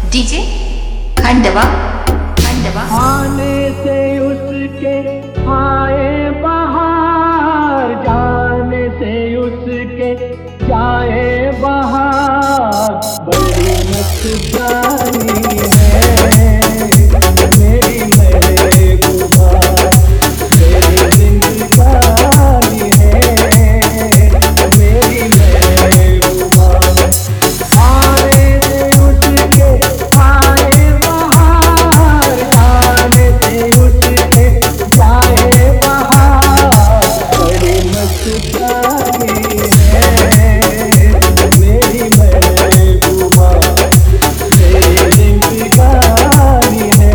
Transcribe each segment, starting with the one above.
DJ Khandwa Khandwa. आने से उसके आए बहार, जाने से उसके जाए बहार। बड़ी मस्तानी है मेरी महबूबा, मेरी जिंदगानी है मेरी महबूबा। आने से उसके आए बहार, जाने से उसके जाए बहार। बड़ी मस्तानी है मेरी महबूबा, मेरी जिंदगानी है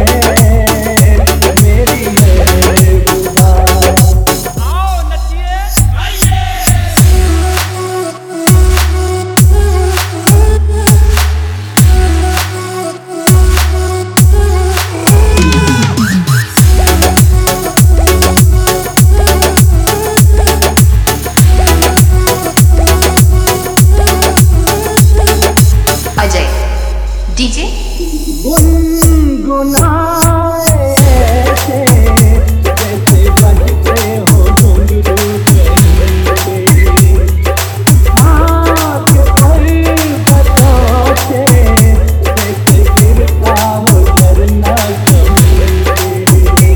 मेरी महबूबा। आओ नचिए गाइए। अजय डीजे गुनगुनाए ऐसे जैसे बजते हो घुंघरू चंदे। आँख पर बरसाते जैसे गिरता हो झरना चमके।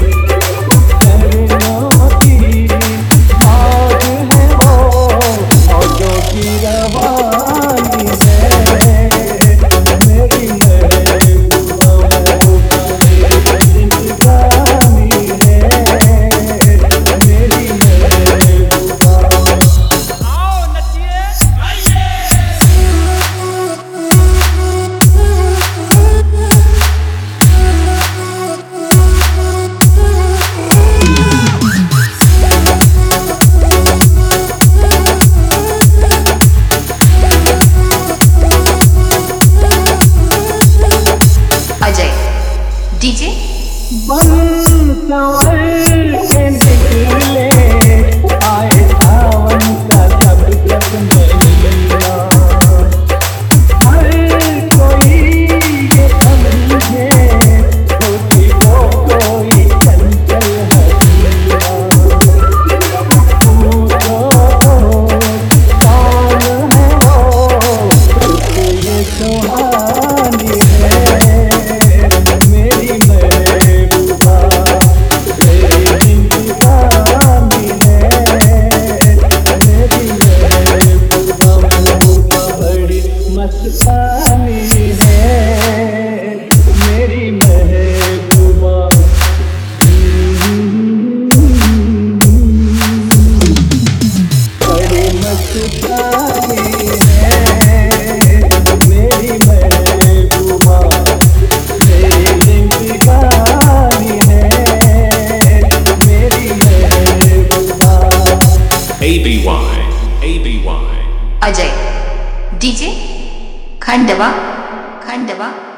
झरनों की मौज है वो, मौजों की रवानी है मेरी महबूबा, मेरी जिंदगानी है मेरी महबूबा। आओ नचिए गाइए। अजय डीजे बन संवर के निकले आए सावन का सब जग महीना। हर कोई ये समझे खुशी को कोई चंचल हसीना। पूछो कौन है वो, ये सुहानी है मेरी महबूबा, मेरी जिंदगानी है मेरी महबूबा। महबूबा बड़ी मस्तानी है मेरी महबूबा। बड़ी मस्तानी है मेरी महबूबा, मेरी जिंदगानी है मेरी महबूबा। ABY. अजय डीजे खंडवा खंडवा।